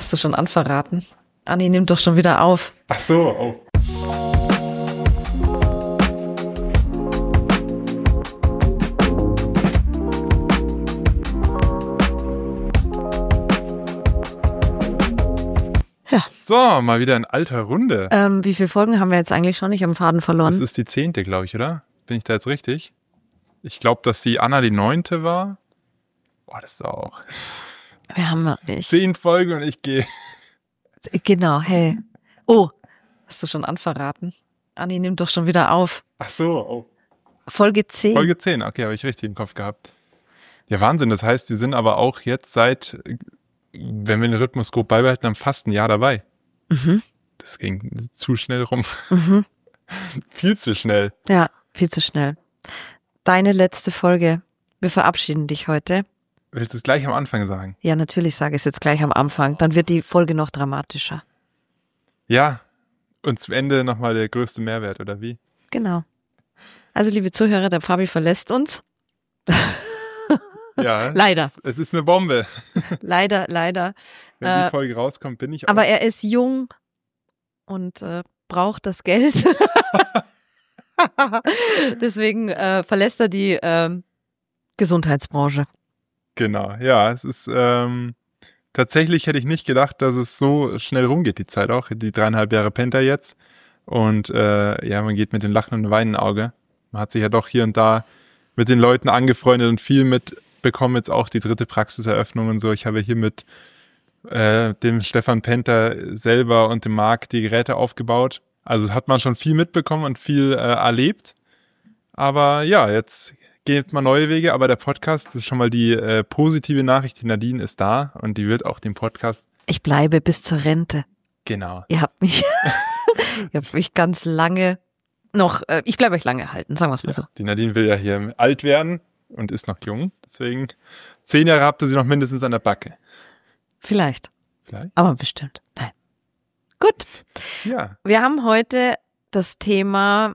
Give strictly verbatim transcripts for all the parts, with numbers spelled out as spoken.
Hast du schon anverraten? Anni, nimm doch schon wieder auf. Ach so, oh. Ja. So, mal wieder in alter Runde. Ähm, wie viele Folgen haben wir jetzt eigentlich schon? Ich habe den Faden verloren. Das ist die zehnte, glaube ich, oder? Bin ich da jetzt richtig? Ich glaube, dass die Anna die neunte war. Boah, das ist auch... Wir haben ich. Zehn Folgen und ich gehe... Genau, hey. Oh, hast du schon anverraten? Anni, nimm doch schon wieder auf. Ach so, oh. Folge zehn. Folge zehn, okay, habe ich richtig im Kopf gehabt. Ja, Wahnsinn, das heißt, wir sind aber auch jetzt seit, wenn wir den Rhythmus grob beibehalten haben, fast ein Jahr dabei. Mhm. Das ging zu schnell rum. Mhm. Viel zu schnell. Ja, viel zu schnell. Deine letzte Folge. Wir verabschieden dich heute. Willst du es gleich am Anfang sagen? Ja, natürlich sage ich es jetzt gleich am Anfang. Dann wird die Folge noch dramatischer. Ja, und zum Ende nochmal der größte Mehrwert, oder wie? Genau. Also, liebe Zuhörer, der Fabi verlässt uns. Ja. Leider. Es, es ist eine Bombe. Leider, leider. Wenn Äh, die Folge rauskommt, bin ich Aber auch. er ist jung und äh, braucht das Geld. Deswegen äh, verlässt er die äh, Gesundheitsbranche. Genau, ja, es ist, ähm, tatsächlich hätte ich nicht gedacht, dass es so schnell rumgeht, die Zeit auch, die dreieinhalb Jahre pennt er jetzt und äh, ja, man geht mit dem Lachen und dem Weinen Auge. Man hat sich ja doch hier und da mit den Leuten angefreundet und viel mitbekommen, jetzt auch die dritte Praxiseröffnung und so. Ich habe hier mit äh, dem Stefan Penter selber und dem Marc die Geräte aufgebaut. Also hat man schon viel mitbekommen und viel äh, erlebt. Aber ja, jetzt geht man neue Wege, aber der Podcast, das ist schon mal die äh, positive Nachricht, die Nadine ist da und die wird auch den Podcast... Ich bleibe bis zur Rente. Genau. Ihr habt mich, ihr habt mich ganz lange noch, äh, ich bleibe euch lange erhalten, sagen wir es mal Ja, so. die Nadine will ja hier alt werden und ist noch jung, deswegen zehn Jahre habt ihr sie noch mindestens an der Backe. Vielleicht, Vielleicht? aber bestimmt. Nein. Gut, Ja. wir haben heute das Thema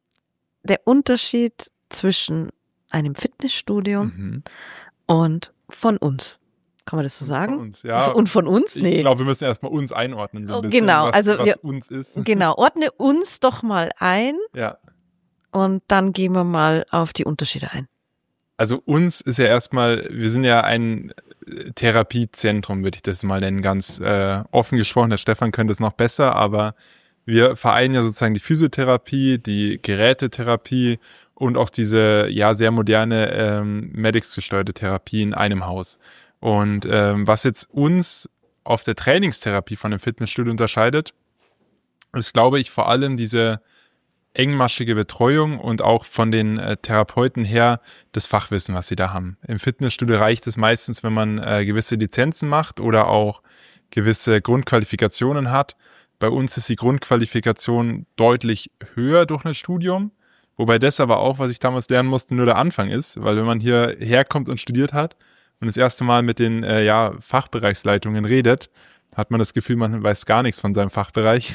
der Unterschied zwischen einem Fitnessstudio Mhm. und von uns. Kann man das so sagen? Von uns, ja. Und von uns? Ich Nee. glaube, wir müssen erstmal uns einordnen, so ein Oh, bisschen, genau, was, also was wir- uns ist. Genau, ordne uns doch mal ein Ja. und dann gehen wir mal auf die Unterschiede ein. Also uns ist ja erstmal, wir sind ja ein Therapiezentrum, würde ich das mal nennen, ganz äh, offen gesprochen. Der Stefan könnte es noch besser, aber wir vereinen ja sozusagen die Physiotherapie, die Gerätetherapie und auch diese ja sehr moderne ähm, Medics-gesteuerte Therapie in einem Haus. Und ähm, was jetzt uns auf der Trainingstherapie von dem Fitnessstudio unterscheidet, ist, glaube ich, vor allem diese engmaschige Betreuung und auch von den äh, Therapeuten her das Fachwissen, was sie da haben. Im Fitnessstudio reicht es meistens, wenn man äh, gewisse Lizenzen macht oder auch gewisse Grundqualifikationen hat. Bei uns ist die Grundqualifikation deutlich höher durch ein Studium, wobei das aber auch, was ich damals lernen musste, nur der Anfang ist, weil wenn man hier herkommt und studiert hat und das erste Mal mit den äh, ja, Fachbereichsleitungen redet, hat man das Gefühl, man weiß gar nichts von seinem Fachbereich.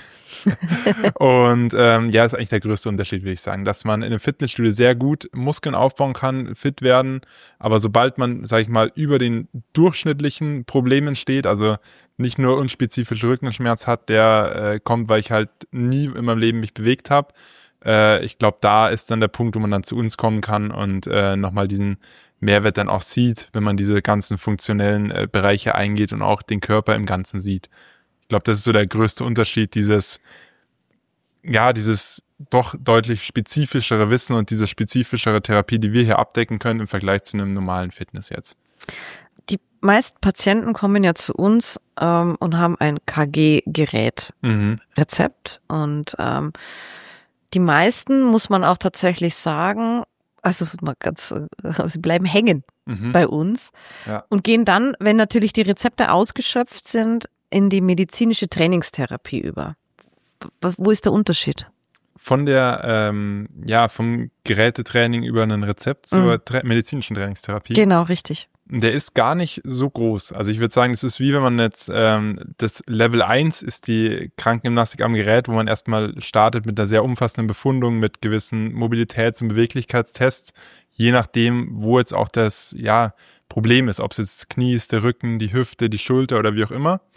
Und ähm, ja, ist eigentlich der größte Unterschied, würde ich sagen, dass man in einem Fitnessstudio sehr gut Muskeln aufbauen kann, fit werden, aber sobald man, sage ich mal, über den durchschnittlichen Problemen steht, also nicht nur unspezifische Rückenschmerz hat, der äh, kommt, weil ich halt nie in meinem Leben mich bewegt habe. Äh, ich glaube, da ist dann der Punkt, wo man dann zu uns kommen kann und äh, nochmal diesen Mehrwert dann auch sieht, wenn man diese ganzen funktionellen äh, Bereiche eingeht und auch den Körper im Ganzen sieht. Ich glaube, das ist so der größte Unterschied, dieses, ja, dieses doch deutlich spezifischere Wissen und diese spezifischere Therapie, die wir hier abdecken können im Vergleich zu einem normalen Fitness jetzt. Die meisten Patienten kommen ja zu uns ähm, und haben ein K G-Gerät, Mhm. Rezept und ähm, die meisten, muss man auch tatsächlich sagen, also mal ganz, äh, sie bleiben hängen Mhm. bei uns Ja. und gehen dann, wenn natürlich die Rezepte ausgeschöpft sind, in die medizinische Trainingstherapie über. W- Wo ist der Unterschied? Von der, ähm, ja, vom Gerätetraining über ein Rezept zur tra- medizinischen Trainingstherapie. Genau, richtig. Der ist gar nicht so groß. Also ich würde sagen, es ist wie wenn man jetzt, ähm, das Level eins ist die Krankengymnastik am Gerät, wo man erstmal startet mit einer sehr umfassenden Befundung, mit gewissen Mobilitäts- und Beweglichkeitstests, je nachdem, wo jetzt auch das, ja, Problem ist, ob es jetzt das Knie ist, der Rücken, die Hüfte, die Schulter oder wie auch immer.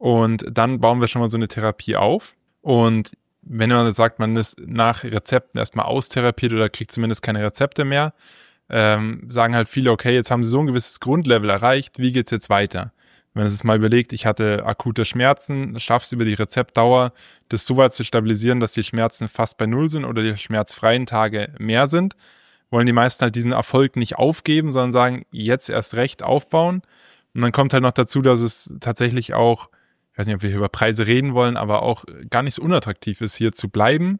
Und dann bauen wir schon mal so eine Therapie auf. Und wenn man sagt, man ist nach Rezepten erstmal austherapiert oder kriegt zumindest keine Rezepte mehr, ähm, sagen halt viele, okay, jetzt haben sie so ein gewisses Grundlevel erreicht, wie geht's jetzt weiter? Wenn man sich mal überlegt, ich hatte akute Schmerzen, schaffst über die Rezeptdauer, das so weit zu stabilisieren, dass die Schmerzen fast bei Null sind oder die schmerzfreien Tage mehr sind, wollen die meisten halt diesen Erfolg nicht aufgeben, sondern sagen, jetzt erst recht aufbauen. Und dann kommt halt noch dazu, dass es tatsächlich auch, ich weiß nicht, ob wir hier über Preise reden wollen, aber auch gar nicht so unattraktiv ist, hier zu bleiben,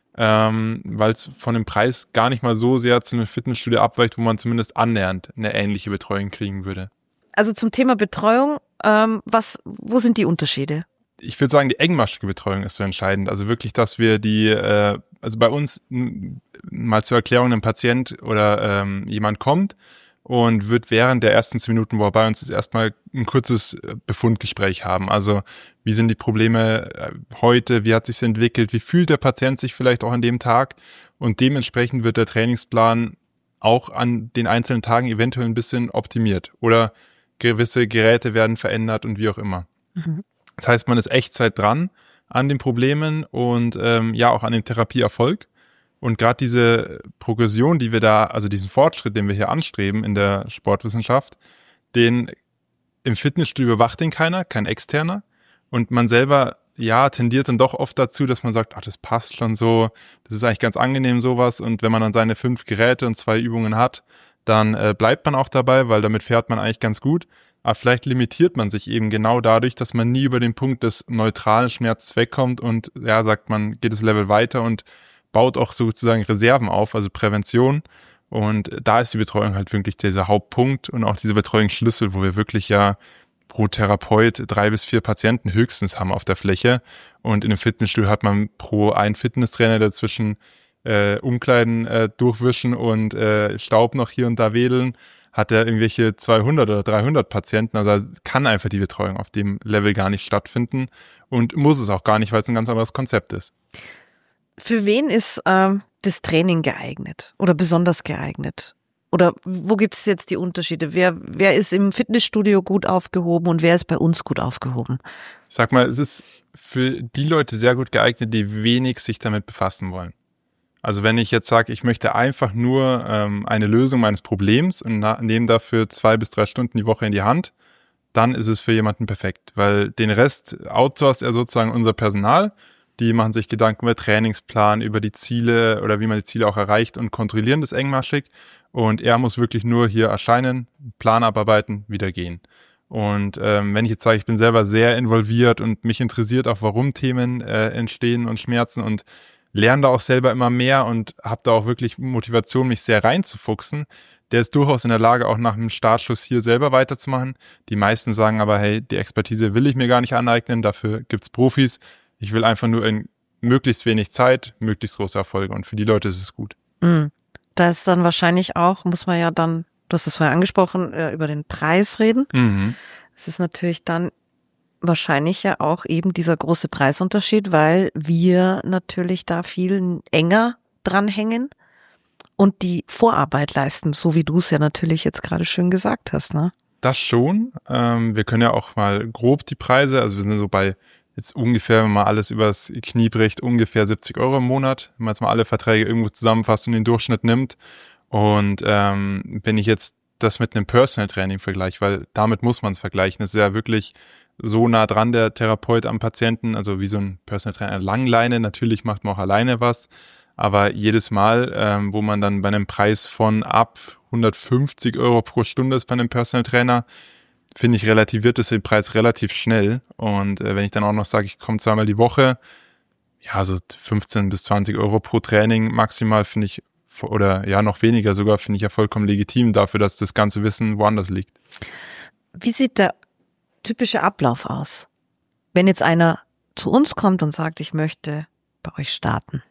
ähm, weil es von dem Preis gar nicht mal so sehr zu einem Fitnessstudio abweicht, wo man zumindest annähernd eine ähnliche Betreuung kriegen würde. Also zum Thema Betreuung, ähm, was, wo sind die Unterschiede? Ich würde sagen, die engmaschige Betreuung ist so entscheidend. Also wirklich, dass wir die, äh, also bei uns n- mal zur Erklärung, ein Patient oder ähm, jemand kommt und wird während der ersten zehn Minuten, wo er bei uns ist, erstmal ein kurzes Befundgespräch haben. Also wie sind die Probleme heute, wie hat sich's entwickelt, wie fühlt der Patient sich vielleicht auch an dem Tag, und dementsprechend wird der Trainingsplan auch an den einzelnen Tagen eventuell ein bisschen optimiert oder gewisse Geräte werden verändert und wie auch immer. Mhm. Das heißt, man ist Echtzeit dran an den Problemen und ähm, ja auch an dem Therapieerfolg. Und gerade diese Progression, die wir da, also diesen Fortschritt, den wir hier anstreben in der Sportwissenschaft, den im Fitnessstudio überwacht den keiner, kein Externer. Und man selber, ja, tendiert dann doch oft dazu, dass man sagt, ach, das passt schon so, das ist eigentlich ganz angenehm sowas. Und wenn man dann seine fünf Geräte und zwei Übungen hat, dann äh, bleibt man auch dabei, weil damit fährt man eigentlich ganz gut. Aber vielleicht limitiert man sich eben genau dadurch, dass man nie über den Punkt des neutralen Schmerzes wegkommt und ja, sagt man, geht das Level weiter und baut auch sozusagen Reserven auf, also Prävention. Und da ist die Betreuung halt wirklich dieser Hauptpunkt und auch dieser Betreuungsschlüssel, wo wir wirklich ja pro Therapeut drei bis vier Patienten höchstens haben auf der Fläche. Und in einem Fitnessstudio hat man pro einen Fitnesstrainer, der zwischen äh, Umkleiden äh, durchwischen und äh, Staub noch hier und da wedeln, hat er irgendwelche zweihundert oder dreihundert Patienten. Also kann einfach die Betreuung auf dem Level gar nicht stattfinden und muss es auch gar nicht, weil es ein ganz anderes Konzept ist. Für wen ist ähm, das Training geeignet oder besonders geeignet? Oder wo gibt es jetzt die Unterschiede? Wer, wer ist im Fitnessstudio gut aufgehoben und wer ist bei uns gut aufgehoben? Ich sag mal, es ist für die Leute sehr gut geeignet, die wenig sich damit befassen wollen. Also wenn ich jetzt sage, ich möchte einfach nur ähm, eine Lösung meines Problems und na- nehme dafür zwei bis drei Stunden die Woche in die Hand, dann ist es für jemanden perfekt, weil den Rest outsourced er sozusagen unser Personal. Die machen sich Gedanken über Trainingsplan, über die Ziele oder wie man die Ziele auch erreicht und kontrollieren das engmaschig. Und er muss wirklich nur hier erscheinen, Plan abarbeiten, wieder gehen. Und ähm, wenn ich jetzt sage, ich bin selber sehr involviert und mich interessiert auch, warum Themen äh, entstehen und Schmerzen und lerne da auch selber immer mehr und habe da auch wirklich Motivation, mich sehr reinzufuchsen, der ist durchaus in der Lage, auch nach dem Startschuss hier selber weiterzumachen. Die meisten sagen aber, hey, die Expertise will ich mir gar nicht aneignen, dafür gibt's Profis. Ich will einfach nur in möglichst wenig Zeit, möglichst große Erfolge. Und für die Leute ist es gut. Mhm. Da ist dann wahrscheinlich auch, muss man ja dann, du hast es vorher angesprochen, über den Preis reden. Mhm. Es ist natürlich dann wahrscheinlich ja auch eben dieser große Preisunterschied, weil wir natürlich da viel enger dranhängen und die Vorarbeit leisten, so wie du es ja natürlich jetzt gerade schön gesagt hast, ne? Das schon. Ähm, wir können ja auch mal grob die Preise, also wir sind so bei jetzt ungefähr, wenn man alles übers Knie bricht, ungefähr siebzig Euro im Monat, wenn man jetzt mal alle Verträge irgendwo zusammenfasst und den Durchschnitt nimmt. Und ähm, wenn ich jetzt das mit einem Personal Training vergleiche, weil damit muss man es vergleichen, das ist ja wirklich so nah dran der Therapeut am Patienten, also wie so ein Personal Trainer Langleine, natürlich macht man auch alleine was, aber jedes Mal, ähm, wo man dann bei einem Preis von ab hundertfünfzig Euro pro Stunde ist bei einem Personal Trainer, finde ich, relativiert das den Preis relativ schnell. Und äh, wenn ich dann auch noch sage, ich komme zweimal die Woche, ja, so fünfzehn bis zwanzig Euro pro Training maximal, finde ich, oder ja, noch weniger sogar, finde ich ja vollkommen legitim dafür, dass das ganze Wissen woanders liegt. Wie sieht der typische Ablauf aus, wenn jetzt einer zu uns kommt und sagt, ich möchte bei euch starten?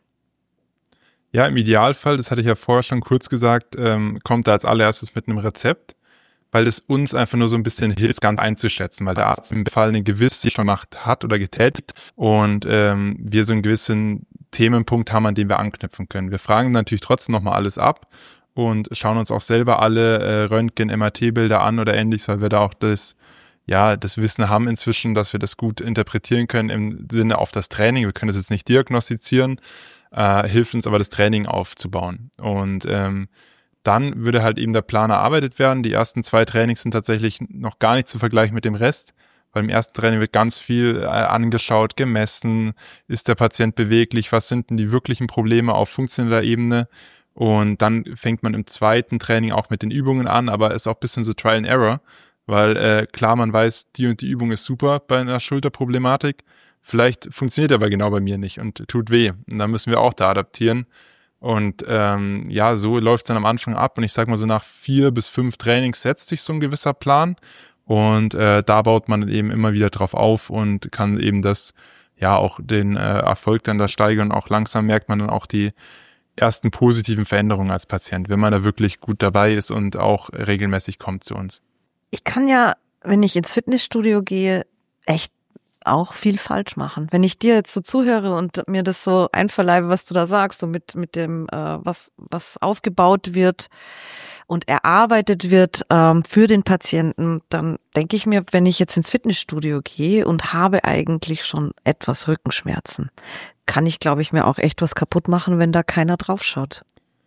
Ja, im Idealfall, das hatte ich ja vorher schon kurz gesagt, ähm, kommt er als allererstes mit einem Rezept, weil es uns einfach nur so ein bisschen hilft, das Ganze einzuschätzen, weil der Arzt im Fall eine gewisse schon gemacht hat oder getätigt und ähm, wir so einen gewissen Themenpunkt haben, an dem wir anknüpfen können. Wir fragen natürlich trotzdem nochmal alles ab und schauen uns auch selber alle äh, Röntgen-M R T-Bilder an oder ähnliches, weil wir da auch das ja, das Wissen haben inzwischen, dass wir das gut interpretieren können im Sinne auf das Training. Wir können das jetzt nicht diagnostizieren, äh, hilft uns aber das Training aufzubauen. Und ähm, dann würde halt eben der Plan erarbeitet werden. Die ersten zwei Trainings sind tatsächlich noch gar nicht zu vergleichen mit dem Rest, weil im ersten Training wird ganz viel äh, angeschaut, gemessen, ist der Patient beweglich, was sind denn die wirklichen Probleme auf funktioneller Ebene. Und dann fängt man im zweiten Training auch mit den Übungen an, aber ist auch ein bisschen so Trial and Error, weil äh, klar, man weiß, die und die Übung ist super bei einer Schulterproblematik, vielleicht funktioniert aber genau bei mir nicht und tut weh. Und dann müssen wir auch da adaptieren. Und ähm, ja, so läuft es dann am Anfang ab. Und ich sag mal so nach vier bis fünf Trainings setzt sich so ein gewisser Plan. Und äh, da baut man eben immer wieder drauf auf und kann eben das, ja, auch den äh, Erfolg dann da steigern. Und auch langsam merkt man dann auch die ersten positiven Veränderungen als Patient, wenn man da wirklich gut dabei ist und auch regelmäßig kommt zu uns. Ich kann ja, wenn ich ins Fitnessstudio gehe, echt auch viel falsch machen. Wenn ich dir jetzt so zuhöre und mir das so einverleibe, was du da sagst, so mit mit dem, äh, was was aufgebaut wird und erarbeitet wird ähm, für den Patienten, dann denke ich mir, wenn ich jetzt ins Fitnessstudio gehe und habe eigentlich schon etwas Rückenschmerzen, kann ich, glaube ich, mir auch echt was kaputt machen, wenn da keiner drauf schaut.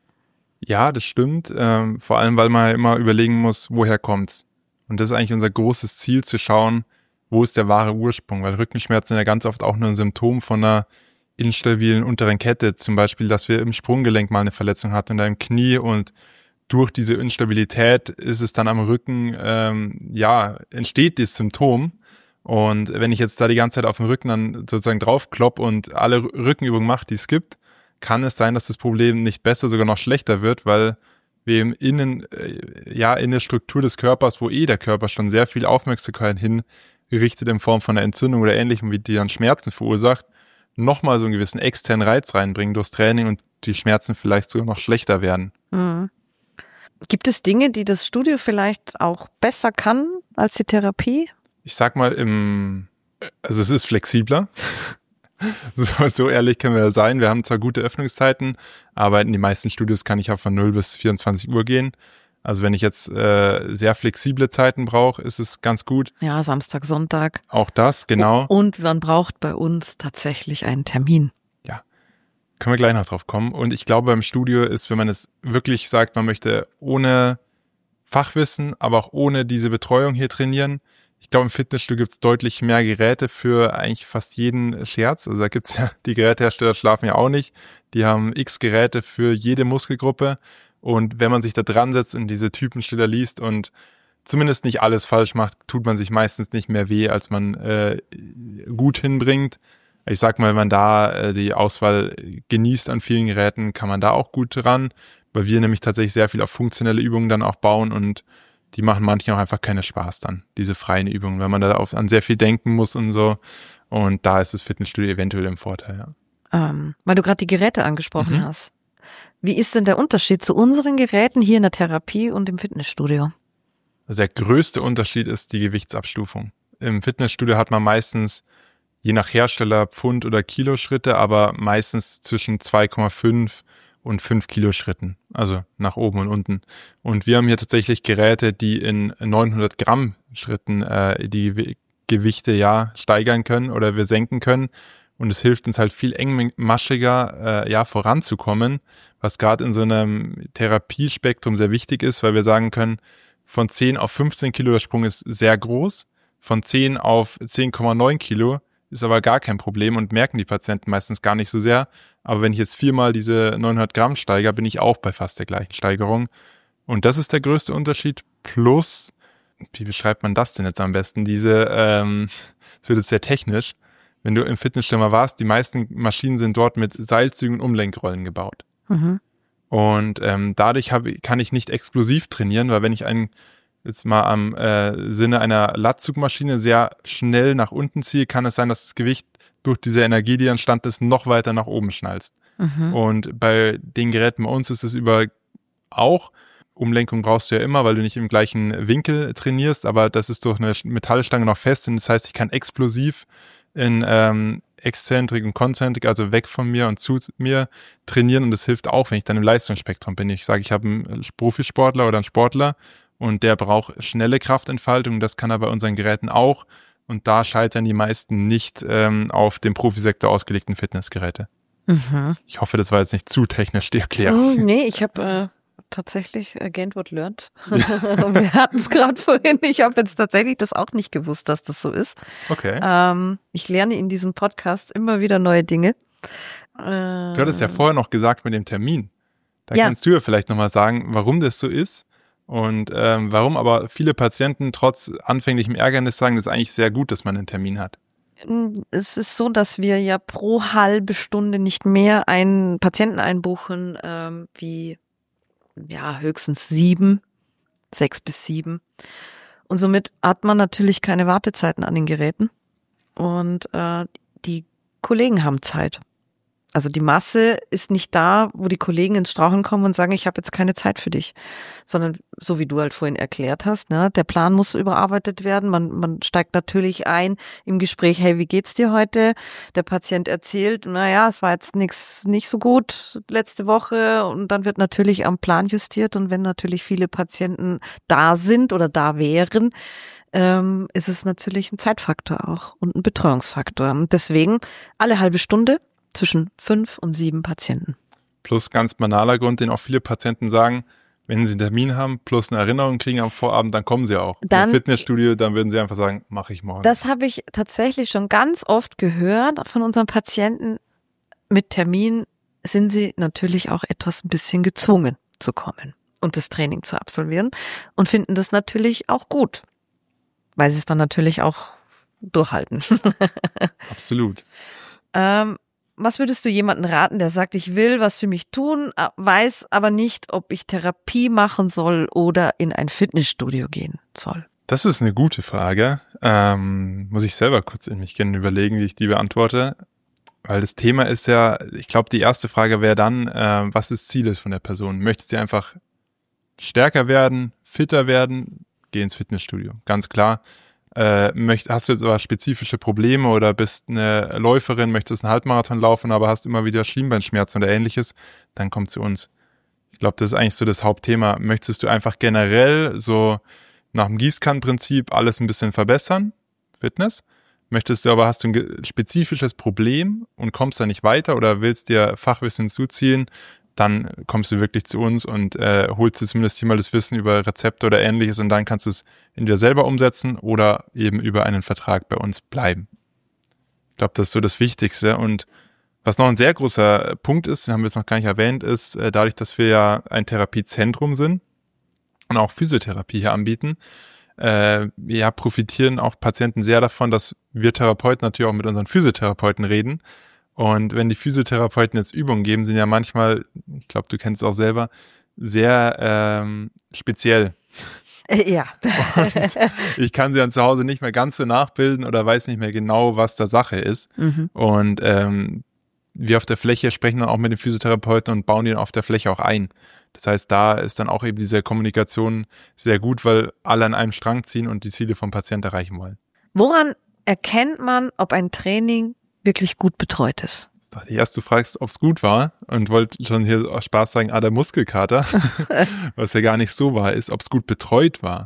Ja, das stimmt. Ähm, vor allem, weil man immer überlegen muss, woher kommt's? Und das ist eigentlich unser großes Ziel, zu schauen, wo ist der wahre Ursprung? Weil Rückenschmerzen sind ja ganz oft auch nur ein Symptom von einer instabilen unteren Kette. Zum Beispiel, dass wir im Sprunggelenk mal eine Verletzung hatten oder im Knie und durch diese Instabilität ist es dann am Rücken, ähm, ja, entsteht das Symptom. Und wenn ich jetzt da die ganze Zeit auf den Rücken dann sozusagen draufklopp und alle Rückenübungen mache, die es gibt, kann es sein, dass das Problem nicht besser, sogar noch schlechter wird, weil wir im Innen, äh, ja, in der Struktur des Körpers, wo eh der Körper schon sehr viel Aufmerksamkeit hinrichtet in Form von einer Entzündung oder Ähnlichem, wie die dann Schmerzen verursacht, nochmal so einen gewissen externen Reiz reinbringen durchs Training und die Schmerzen vielleicht sogar noch schlechter werden. Mhm. Gibt es Dinge, die das Studio vielleicht auch besser kann als die Therapie? Ich sag mal, im, also es ist flexibler. So, so ehrlich können wir sein. Wir haben zwar gute Öffnungszeiten, aber in den meisten Studios kann ich auch von null bis vierundzwanzig Uhr gehen. Also wenn ich jetzt äh, sehr flexible Zeiten brauche, ist es ganz gut. Ja, Samstag, Sonntag. Auch das, genau. Und man braucht bei uns tatsächlich einen Termin. Ja, können wir gleich noch drauf kommen. Und ich glaube, beim Studio ist, wenn man es wirklich sagt, man möchte ohne Fachwissen, aber auch ohne diese Betreuung hier trainieren. Ich glaube, im Fitnessstudio gibt es deutlich mehr Geräte für eigentlich fast jeden Scherz. Also da gibt es ja, die Gerätehersteller schlafen ja auch nicht. Die haben x Geräte für jede Muskelgruppe. Und wenn man sich da dran setzt und diese Typenschilder liest und zumindest nicht alles falsch macht, tut man sich meistens nicht mehr weh, als man äh, gut hinbringt. Ich sag mal, wenn man da äh, die Auswahl genießt an vielen Geräten, kann man da auch gut ran, weil wir nämlich tatsächlich sehr viel auf funktionelle Übungen dann auch bauen und die machen manchen auch einfach keinen Spaß dann, diese freien Übungen, weil man da auf, an sehr viel denken muss und so. Und da ist das Fitnessstudio eventuell im Vorteil, ja. Ähm, weil du gerade die Geräte angesprochen Mhm. hast. Wie ist denn der Unterschied zu unseren Geräten hier in der Therapie und im Fitnessstudio? Also der größte Unterschied ist die Gewichtsabstufung. Im Fitnessstudio hat man meistens, je nach Hersteller, Pfund- oder Kiloschritte, aber meistens zwischen zwei Komma fünf und fünf Kilo Schritten, also nach oben und unten. Und wir haben hier tatsächlich Geräte, die in neunhundert Gramm Schritten äh, die Ge- Gewichte ja steigern können oder wir senken können. Und es hilft uns halt viel engmaschiger äh, ja voranzukommen, was gerade in so einem Therapiespektrum sehr wichtig ist, weil wir sagen können, von zehn auf fünfzehn Kilo der Sprung ist sehr groß, von zehn auf zehn Komma neun Kilo ist aber gar kein Problem und merken die Patienten meistens gar nicht so sehr. Aber wenn ich jetzt viermal diese neunhundert Gramm steigere, bin ich auch bei fast der gleichen Steigerung. Und das ist der größte Unterschied. Plus, wie beschreibt man das denn jetzt am besten? Diese, ähm, es wird jetzt sehr technisch. Wenn du im Fitnessstudio mal warst, die meisten Maschinen sind dort mit Seilzügen und Umlenkrollen gebaut. Mhm. Und ähm, dadurch hab, kann ich nicht explosiv trainieren, weil wenn ich einen jetzt mal am äh, Sinne einer Latzugmaschine sehr schnell nach unten ziehe, kann es sein, dass das Gewicht durch diese Energie, die entstanden ist, noch weiter nach oben schnallst. Mhm. Und bei den Geräten bei uns ist es über auch, Umlenkung brauchst du ja immer, weil du nicht im gleichen Winkel trainierst, aber das ist durch eine Metallstange noch fest und das heißt, ich kann explosiv in ähm, Exzentrik und Konzentrik, also weg von mir und zu mir trainieren und das hilft auch, wenn ich dann im Leistungsspektrum bin. Ich sage, ich habe einen Profisportler oder einen Sportler und der braucht schnelle Kraftentfaltung. Das kann er bei unseren Geräten auch. Und da scheitern die meisten nicht ähm, auf dem Profisektor ausgelegten Fitnessgeräte. Mhm. Ich hoffe, das war jetzt nicht zu technisch die Erklärung. Oh, nee, ich habe äh, tatsächlich äh, gained what learned. Wir hatten es gerade vorhin. Ich habe jetzt tatsächlich das auch nicht gewusst, dass das so ist. Okay. Ähm, ich lerne in diesem Podcast immer wieder neue Dinge. Du hattest ja vorher noch gesagt mit dem Termin. Da ja. kannst du ja vielleicht nochmal sagen, warum das so ist. Und ähm, warum aber viele Patienten trotz anfänglichem Ärgernis sagen, das ist eigentlich sehr gut, dass man einen Termin hat. Es ist so, dass wir ja pro halbe Stunde nicht mehr einen Patienten einbuchen, ähm, wie ja höchstens sieben, sechs bis sieben. Und somit hat man natürlich keine Wartezeiten an den Geräten. Und äh, die Kollegen haben Zeit. Also die Masse ist nicht da, wo die Kollegen ins Straucheln kommen und sagen, ich habe jetzt keine Zeit für dich, sondern so wie du halt vorhin erklärt hast, ne, der Plan muss überarbeitet werden. Man, man steigt natürlich ein im Gespräch, hey, wie geht's dir heute? Der Patient erzählt, naja, es war jetzt nichts nicht so gut letzte Woche und dann wird natürlich am Plan justiert und wenn natürlich viele Patienten da sind oder da wären, ähm, ist es natürlich ein Zeitfaktor auch und ein Betreuungsfaktor. Und deswegen alle halbe Stunde zwischen fünf und sieben Patienten. Plus ganz banaler Grund, den auch viele Patienten sagen, wenn sie einen Termin haben, plus eine Erinnerung kriegen am Vorabend, dann kommen sie auch. Dann, Im Fitnessstudio, dann würden sie einfach sagen, mache ich morgen. Das habe ich tatsächlich schon ganz oft gehört von unseren Patienten. Mit Termin sind sie natürlich auch etwas ein bisschen gezwungen zu kommen und das Training zu absolvieren und finden das natürlich auch gut, weil sie es dann natürlich auch durchhalten. Absolut. ähm, Was würdest du jemandem raten, der sagt, ich will was für mich tun, weiß aber nicht, ob ich Therapie machen soll oder in ein Fitnessstudio gehen soll? Das ist eine gute Frage. Ähm, muss ich selber kurz in mich gerne überlegen, wie ich die beantworte. Weil das Thema ist ja, ich glaube, die erste Frage wäre dann, äh, was das Ziel ist von der Person. Möchte sie einfach stärker werden, fitter werden? Geh ins Fitnessstudio. Ganz klar. Äh, möcht, hast du jetzt aber spezifische Probleme oder bist eine Läuferin, möchtest einen Halbmarathon laufen, aber hast immer wieder Schienbeinschmerzen oder ähnliches, dann komm zu uns. Ich glaube, das ist eigentlich so das Hauptthema. Möchtest du einfach generell so nach dem Gießkannenprinzip alles ein bisschen verbessern? Fitness? Möchtest du aber, hast du ein spezifisches Problem und kommst da nicht weiter oder willst dir Fachwissen zuziehen, dann kommst du wirklich zu uns und äh, holst dir zumindest hier mal das Wissen über Rezepte oder ähnliches und dann kannst du es entweder selber umsetzen oder eben über einen Vertrag bei uns bleiben. Ich glaube, das ist so das Wichtigste. Und was noch ein sehr großer Punkt ist, den haben wir jetzt noch gar nicht erwähnt, ist, äh, dadurch, dass wir ja ein Therapiezentrum sind und auch Physiotherapie hier anbieten, äh, ja, profitieren auch Patienten sehr davon, dass wir Therapeuten natürlich auch mit unseren Physiotherapeuten reden. Und wenn die Physiotherapeuten jetzt Übungen geben, sind ja manchmal, ich glaube, du kennst es auch selber, sehr ähm, speziell. Ja. Und ich kann sie dann zu Hause nicht mehr ganz so nachbilden oder weiß nicht mehr genau, was da Sache ist. Mhm. Und ähm, wir auf der Fläche sprechen dann auch mit den Physiotherapeuten und bauen die dann auf der Fläche auch ein. Das heißt, da ist dann auch eben diese Kommunikation sehr gut, weil alle an einem Strang ziehen und die Ziele vom Patienten erreichen wollen. Woran erkennt man, ob ein Training wirklich gut betreut ist? Ich dachte erst, du fragst, ob es gut war und wollte schon hier aus Spaß sagen, ah, der Muskelkater, was ja gar nicht so war, ist, ob es gut betreut war.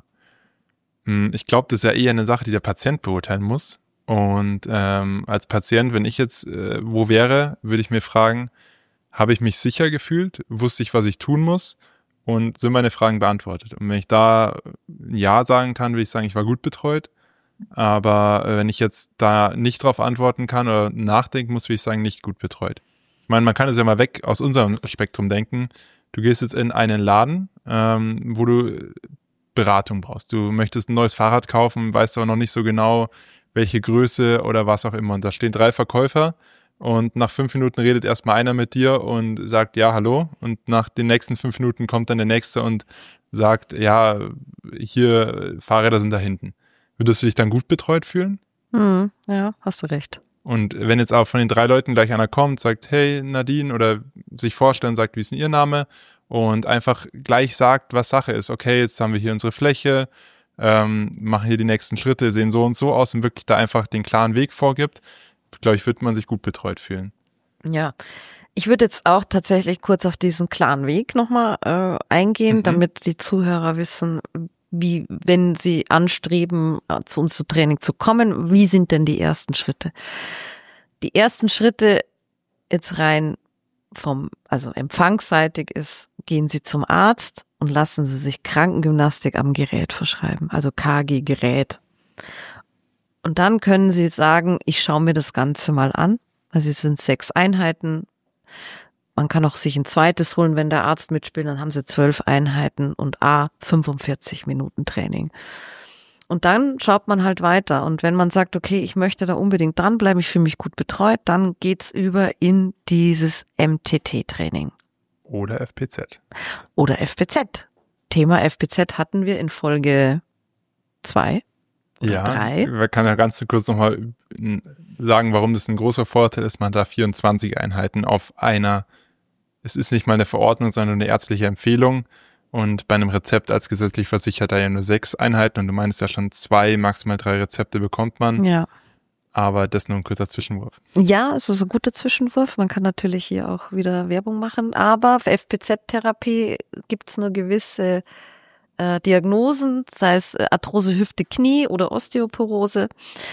Ich glaube, das ist ja eher eine Sache, die der Patient beurteilen muss. Und ähm, als Patient, wenn ich jetzt äh, wo wäre, würde ich mir fragen, habe ich mich sicher gefühlt, wusste ich, was ich tun muss und sind meine Fragen beantwortet. Und wenn ich da Ja sagen kann, würde ich sagen, ich war gut betreut. Aber äh, wenn ich jetzt da nicht drauf antworten kann oder nachdenken muss, würde ich sagen, nicht gut betreut. Ich meine, man kann es ja mal weg aus unserem Spektrum denken. Du gehst jetzt in einen Laden, ähm, wo du Beratung brauchst. Du möchtest ein neues Fahrrad kaufen, weißt aber noch nicht so genau, welche Größe oder was auch immer. Und da stehen drei Verkäufer und nach fünf Minuten redet erstmal einer mit dir und sagt, ja, hallo. Und nach den nächsten fünf Minuten kommt dann der Nächste und sagt, ja, hier, Fahrräder sind da hinten. Würdest du dich dann gut betreut fühlen? Hm, ja, hast du recht. Und wenn jetzt aber von den drei Leuten gleich einer kommt, sagt, hey Nadine, oder sich vorstellen, sagt, wie ist denn Ihr Name? Und einfach gleich sagt, was Sache ist. Okay, jetzt haben wir hier unsere Fläche, ähm, machen hier die nächsten Schritte, sehen so und so aus und wirklich da einfach den klaren Weg vorgibt, glaube ich, wird man sich gut betreut fühlen. Ja, ich würde jetzt auch tatsächlich kurz auf diesen klaren Weg nochmal äh, eingehen, mhm. damit die Zuhörer wissen, wie, wenn Sie anstreben, zu uns zu Training zu kommen, wie sind denn die ersten Schritte? Die ersten Schritte jetzt rein vom, also empfangsseitig ist, gehen Sie zum Arzt und lassen Sie sich Krankengymnastik am Gerät verschreiben, also K G-Gerät. Und dann können Sie sagen, ich schaue mir das Ganze mal an. Also es sind sechs Einheiten. Man kann auch sich ein zweites holen, wenn der Arzt mitspielt, dann haben Sie zwölf Einheiten und a fünfundvierzig Minuten Training. Und dann schaut man halt weiter. Und wenn man sagt, okay, ich möchte da unbedingt dranbleiben, ich fühle mich gut betreut, dann geht's über in dieses M T T-Training. Oder F P Z. Oder F P Z. Thema F P Z hatten wir in Folge zwei oder ja, drei. Man kann ja ganz kurz nochmal sagen, warum das ein großer Vorteil ist. Man hat da vierundzwanzig Einheiten auf einer, es ist nicht mal eine Verordnung, sondern eine ärztliche Empfehlung. Und bei einem Rezept als gesetzlich Versicherter ja nur sechs Einheiten und du meinst ja schon zwei, maximal drei Rezepte bekommt man. Ja. Aber das nur ein kurzer Zwischenwurf. Ja, also so ein guter Zwischenwurf. Man kann natürlich hier auch wieder Werbung machen. Aber für F P Z-Therapie gibt's nur gewisse äh, Diagnosen, sei es Arthrose Hüfte, Knie oder Osteoporose.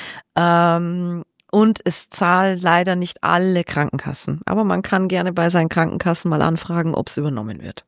Ähm, und es zahlen leider nicht alle Krankenkassen. Aber man kann gerne bei seinen Krankenkassen mal anfragen, ob es übernommen wird.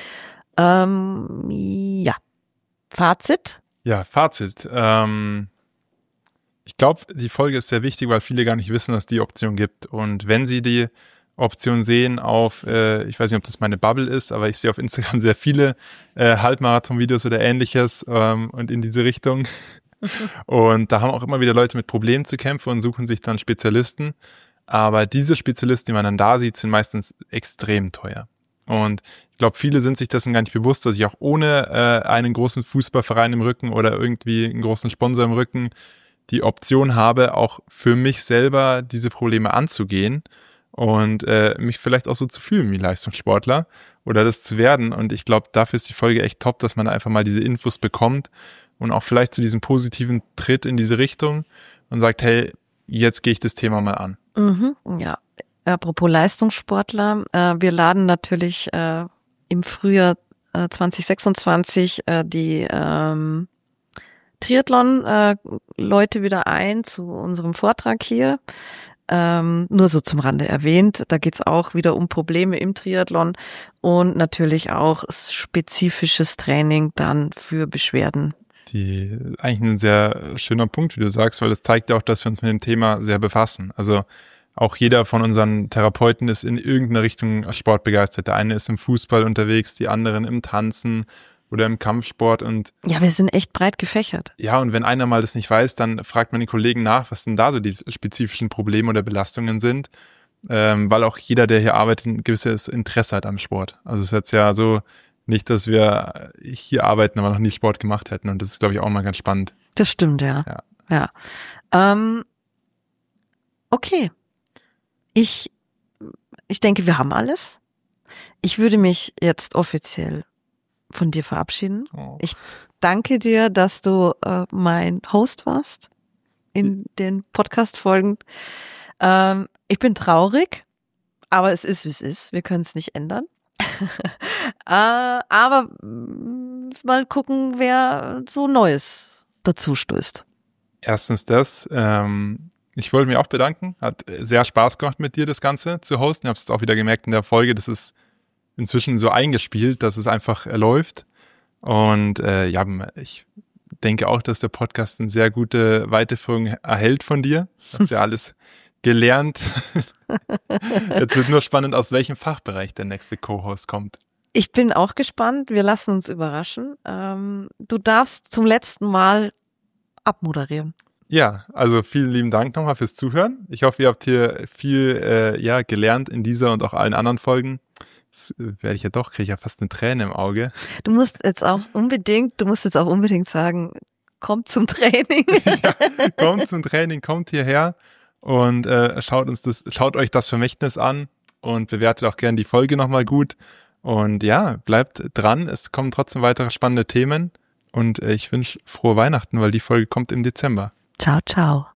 Ähm, ja. Fazit? Ja, Fazit. Ähm, ich glaube, die Folge ist sehr wichtig, weil viele gar nicht wissen, dass es die Option gibt. Und wenn sie die Option sehen auf, äh, ich weiß nicht, ob das meine Bubble ist, aber ich sehe auf Instagram sehr viele äh, Halbmarathon-Videos oder ähnliches ähm, und in diese Richtung. Und da haben auch immer wieder Leute mit Problemen zu kämpfen und suchen sich dann Spezialisten. Aber diese Spezialisten, die man dann da sieht, sind meistens extrem teuer. Und ich glaube, viele sind sich dessen gar nicht bewusst, dass ich auch ohne äh, einen großen Fußballverein im Rücken oder irgendwie einen großen Sponsor im Rücken die Option habe, auch für mich selber diese Probleme anzugehen und äh, mich vielleicht auch so zu fühlen wie Leistungssportler oder das zu werden. Und ich glaube, dafür ist die Folge echt top, dass man einfach mal diese Infos bekommt und auch vielleicht zu diesem positiven Tritt in diese Richtung und sagt, hey, jetzt gehe ich das Thema mal an. Mhm, ja. Apropos Leistungssportler, äh, wir laden natürlich äh, im Frühjahr äh, zwanzig sechsundzwanzig äh, die ähm, Triathlon-Leute äh, wieder ein zu unserem Vortrag hier. Ähm, nur so zum Rande erwähnt. Da geht's auch wieder um Probleme im Triathlon und natürlich auch spezifisches Training dann für Beschwerden. Die eigentlich ein sehr schöner Punkt, wie du sagst, weil das zeigt ja auch, dass wir uns mit dem Thema sehr befassen. Also auch jeder von unseren Therapeuten ist in irgendeiner Richtung sportbegeistert. Der eine ist im Fußball unterwegs, die anderen im Tanzen oder im Kampfsport. Und ja, wir sind echt breit gefächert. Ja, und wenn einer mal das nicht weiß, dann fragt man die Kollegen nach, was denn da so die spezifischen Probleme oder Belastungen sind. Ähm, weil auch jeder, der hier arbeitet, ein gewisses Interesse hat am Sport. Also es ist jetzt ja so nicht, dass wir hier arbeiten, aber noch nie Sport gemacht hätten. Und das ist, glaube ich, auch mal ganz spannend. Das stimmt, ja. Ja. ja. Ähm, okay. Ich, ich denke, wir haben alles. Ich würde mich jetzt offiziell von dir verabschieden. Oh. Ich danke dir, dass du äh, mein Host warst in den Podcast-Folgen. Ähm, ich bin traurig, aber es ist, wie es ist. Wir können es nicht ändern. äh, aber mh, mal gucken, wer so Neues dazu stößt. Erstens das, ähm, ich wollte mich auch bedanken. Hat sehr Spaß gemacht mit dir, das Ganze zu hosten. Ich habe es auch wieder gemerkt in der Folge, das ist inzwischen so eingespielt, dass es einfach läuft. Und äh, ja, ich denke auch, dass der Podcast eine sehr gute Weiterführung erhält von dir. Du hast ja alles gelernt. Jetzt wird nur spannend, aus welchem Fachbereich der nächste Co-Host kommt. Ich bin auch gespannt. Wir lassen uns überraschen. Ähm, du darfst zum letzten Mal abmoderieren. Ja, also vielen lieben Dank nochmal fürs Zuhören. Ich hoffe, ihr habt hier viel äh, ja gelernt in dieser und auch allen anderen Folgen. Das werde ich ja doch, kriege ich ja fast eine Träne im Auge. Du musst jetzt auch unbedingt, du musst jetzt auch unbedingt sagen, kommt zum Training. Ja, kommt zum Training, kommt hierher und äh, schaut uns das, schaut euch das Vermächtnis an und bewertet auch gerne die Folge nochmal gut. Und ja, bleibt dran, es kommen trotzdem weitere spannende Themen und äh, ich wünsche frohe Weihnachten, weil die Folge kommt im Dezember. Ciao, ciao.